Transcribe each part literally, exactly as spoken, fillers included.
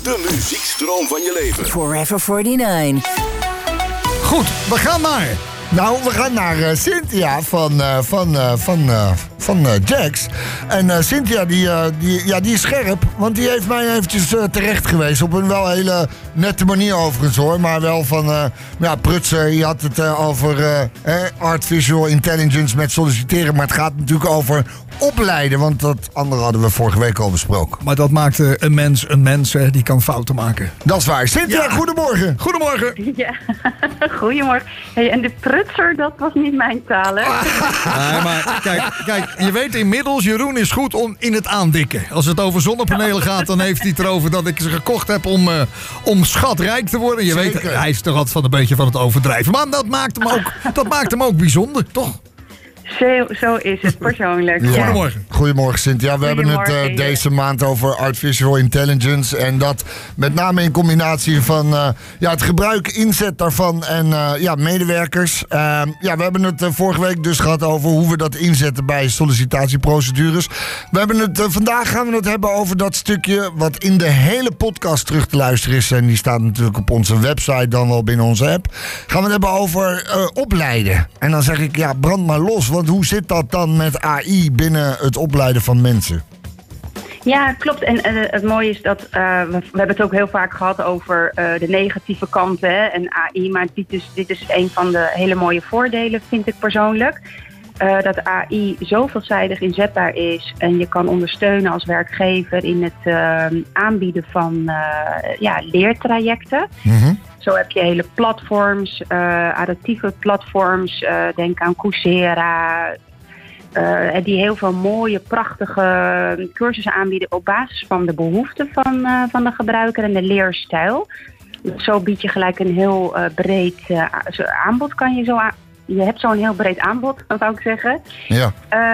De muziekstroom van je leven. Forever forty-nine. Goed, we gaan naar... Nou, we gaan naar uh, Cynthia van, uh, van, uh, van, uh, van uh, Jax. En uh, Cynthia, die, uh, die, ja, die is scherp. Want die heeft mij eventjes uh, terecht geweest. Op een wel hele nette manier overigens hoor. Maar wel van, uh, ja, prutsen. Je had het uh, over uh, eh, artificial intelligence met solliciteren. Maar het gaat natuurlijk over opleiden. Want dat andere hadden we vorige week al besproken. Maar dat maakt uh, een mens een mens. Hè, die kan fouten maken. Dat is waar. Cynthia, Ja. goedemorgen. Goedemorgen. Ja, goedemorgen. Hey, en de prutser, dat was niet mijn taal, hè? Nee, maar kijk, kijk, je weet inmiddels, Jeroen is goed om in het aandikken. Als het over zonnepanelen gaat, dan heeft hij het erover dat ik ze gekocht heb om, uh, om schatrijk te worden. Je Zeker. weet, hij is toch altijd van een beetje van het overdrijven. Maar dat maakt hem ook, dat maakt hem ook bijzonder, toch? Zo, zo is het persoonlijk. Ja. Ja. Goedemorgen. Goedemorgen, Cynthia. We hebben het Goedemorgen, uh, ja. deze maand over artificial intelligence. En dat met name in combinatie van uh, ja, het gebruik, inzet daarvan en uh, ja, medewerkers. Uh, ja, we hebben het uh, vorige week dus gehad over hoe we dat inzetten bij sollicitatieprocedures. We hebben het, uh, vandaag gaan we het hebben over dat stukje wat in de hele podcast terug te luisteren is. En die staat natuurlijk op onze website, dan wel binnen onze app. Gaan we het hebben over uh, opleiden. En dan zeg ik, ja, brand maar los. Want hoe zit dat dan met A I binnen het opleiden van mensen? Ja, klopt. En uh, het mooie is dat, uh, we, we hebben het ook heel vaak gehad over uh, de negatieve kanten hè, en A I. Maar dit is, dit is een van de hele mooie voordelen, vind ik persoonlijk. Uh, dat A I zo veelzijdig inzetbaar is en je kan ondersteunen als werkgever in het uh, aanbieden van uh, ja, leertrajecten. Mm-hmm. Zo heb je hele platforms, uh, adaptieve platforms, uh, denk aan Coursera, uh, die heel veel mooie, prachtige cursussen aanbieden op basis van de behoeften van, uh, van de gebruiker en de leerstijl. Zo bied je gelijk een heel uh, breed uh, aanbod, kan je zo aan. Je hebt zo'n heel breed aanbod, zou ik zeggen. Ja.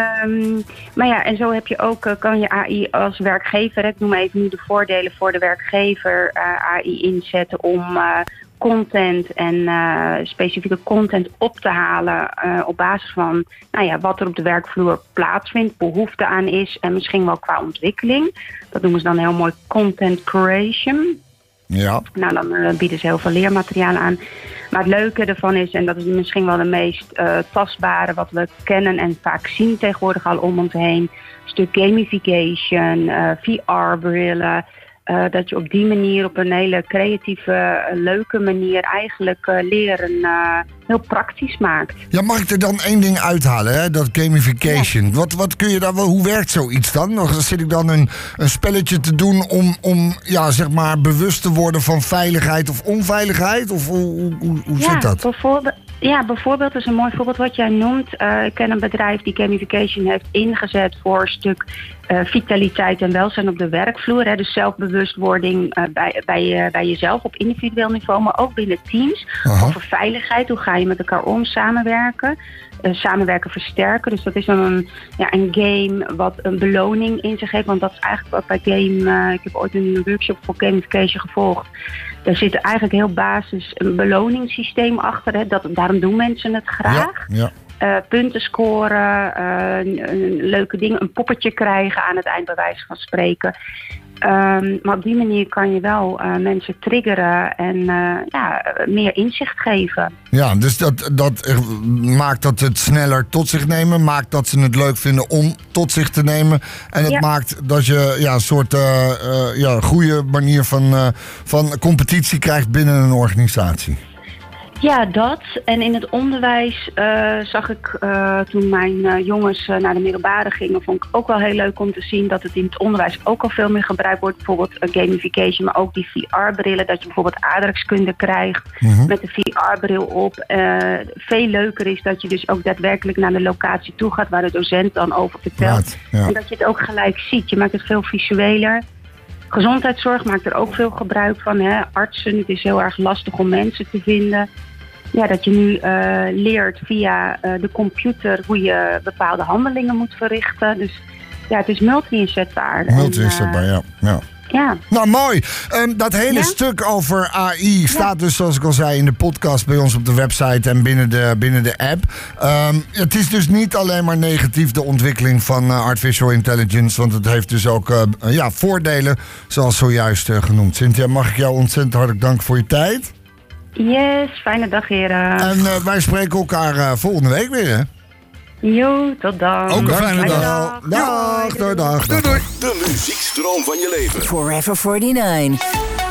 Um, maar ja, en zo heb je ook, uh, kan je A I als werkgever, ik noem even nu de voordelen voor de werkgever, uh, A I inzetten om uh, content en uh, specifieke content op te halen uh, op basis van nou ja, wat er op de werkvloer plaatsvindt, behoefte aan is en misschien wel qua ontwikkeling. Dat noemen ze dan heel mooi content creation. Ja. Nou, dan uh, bieden ze heel veel leermaterialen aan. Maar het leuke ervan is, en dat is misschien wel de meest uh, tastbare wat we kennen en vaak zien tegenwoordig al om ons heen, een stuk gamification, uh, V R-brillen. Uh, dat je op die manier, op een hele creatieve, uh, leuke manier eigenlijk uh, leren uh, heel praktisch maakt. Ja, mag ik er dan één ding uithalen, hè? Dat gamification. Ja. Wat, wat kun je daar wel, hoe werkt zoiets dan? Of zit ik dan een, een spelletje te doen om, om ja, zeg maar bewust te worden van veiligheid of onveiligheid? Of hoe, hoe, hoe ja, zit dat? Bijvoorbeeld, ja, bijvoorbeeld is een mooi voorbeeld wat jij noemt. Uh, ik ken een bedrijf die gamification heeft ingezet voor een stuk uh, vitaliteit en welzijn op de werkvloer. Hè, dus zelfbewustwording uh, bij, bij, uh, bij jezelf op individueel niveau, maar ook binnen teams. Aha. Over veiligheid, hoe ga je met elkaar om, samenwerken. Uh, samenwerken versterken. Dus dat is dan een, ja, een game wat een beloning in zich heeft. Want dat is eigenlijk wat bij game... Uh, ik heb ooit een workshop voor gamification gevolgd. Daar zit eigenlijk heel basis een beloningssysteem achter. Hè. Dat, daarom doen mensen het graag. Ja, ja. Uh, punten scoren, uh, een, een leuke ding, een poppetje krijgen aan het eind bij wijze van spreken. Um, maar op die manier kan je wel uh, mensen triggeren en uh, ja, meer inzicht geven. Ja, dus dat, dat maakt dat het sneller tot zich nemen. Maakt dat ze het leuk vinden om tot zich te nemen. En het Ja. maakt dat je ja, een soort uh, uh, ja, goede manier van, uh, van competitie krijgt binnen een organisatie. Ja, dat. En in het onderwijs uh, zag ik uh, toen mijn uh, jongens uh, naar de middelbare gingen, vond ik ook wel heel leuk om te zien dat het in het onderwijs ook al veel meer gebruikt wordt. Bijvoorbeeld uh, gamification, maar ook die V R-brillen. Dat je bijvoorbeeld aardrijkskunde krijgt mm-hmm. met de V R-bril op. Uh, veel leuker is dat je dus ook daadwerkelijk naar de locatie toe gaat waar de docent dan over vertelt. Ja, ja. En dat je het ook gelijk ziet. Je maakt het veel visueler. Gezondheidszorg maakt er ook veel gebruik van. Hè? Artsen, het is heel erg lastig om mensen te vinden. Ja, dat je nu uh, leert via uh, de computer hoe je bepaalde handelingen moet verrichten. Dus ja, het is multi-inzetbaar. Multi-inzetbaar, en, uh, ja. ja. Ja. Nou, mooi. Um, dat hele Ja? stuk over A I staat dus, zoals ik al zei, in de podcast bij ons op de website en binnen de, binnen de app. Um, het is dus niet alleen maar negatief, de ontwikkeling van uh, artificial intelligence, want het heeft dus ook uh, ja, voordelen, zoals zojuist uh, genoemd. Cynthia, mag ik jou ontzettend hartelijk danken voor je tijd. Yes, fijne dag heren. En uh, wij spreken elkaar uh, volgende week weer, hè? Jo, tot dan. Ook een fijne dag. Dag, dag, dag, dag. Doei, doei. De muziekstroom van je leven. Forever forty-nine.